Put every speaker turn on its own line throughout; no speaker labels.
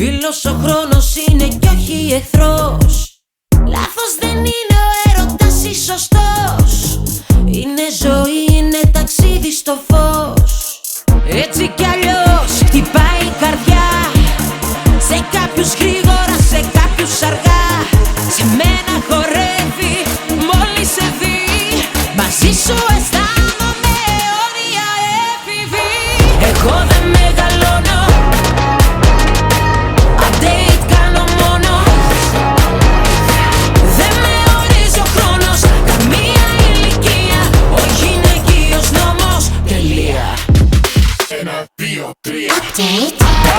Φίλος ο χρόνος είναι κι όχι εχθρός. Λάθος δεν είναι ο έρωτας ή σωστός. Είναι ζωή, είναι ταξίδι στο φως. Έτσι κι αλλιώς χτυπάει η καρδιά. Σε κάποιους γρήγορα, σε κάποιους αργά. Σε μένα χορεύει μόλις σε δει. Μαζί σου αισθάνομαι όρια έφηβη. Εγώ δεν μεγαλώνω, update κάνω μόνο. Δεν με ορίζει ο χρόνος, καμία ηλικία. Ο γυναικείος νόμος, τελεία.
1, 2, 3.
Update.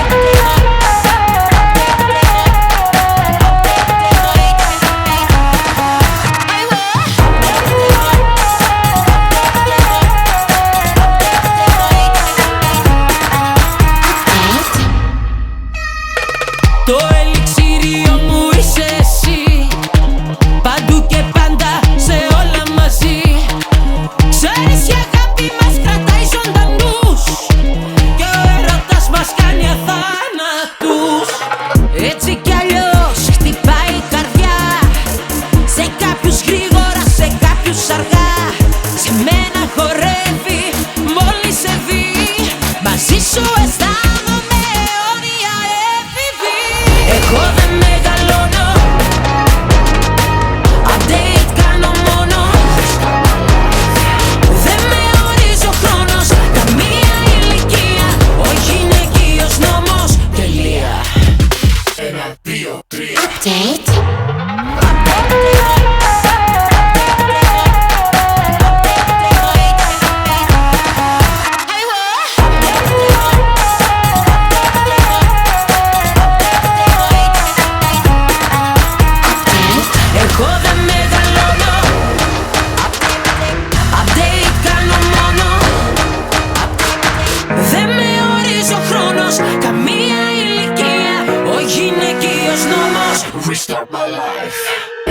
Το ελιξίριο μου είσαι εσύ. Παντού και πάντα, σε όλα μαζί. Ξέρεις η αγάπη μας κρατάει ζωντανούς. Και ο έρωτας μας κάνει αθάνατους. Έτσι κι αλλιώς χτυπάει η καρδιά. Σε κάποιους γρήγορα, σε κάποιους αργά. Σε μένα χορεύει μόλις σε δει. Μαζί σου αισθάνομαι όρια έφηβη. Εγώ δεν μεγαλώνω, update κάνω μόνο. Δεν με ορίζει ο χρόνος, καμία ηλικία. Ο γυναικείος νόμος, τελεία.
1, 2, 3.
Update. Εγώ δεν μεγαλώνω, update κάνω μόνο. Δεν με ορίζει ο χρόνος, καμία ηλικία. Ο γυναικείος νόμος,
Restart my life.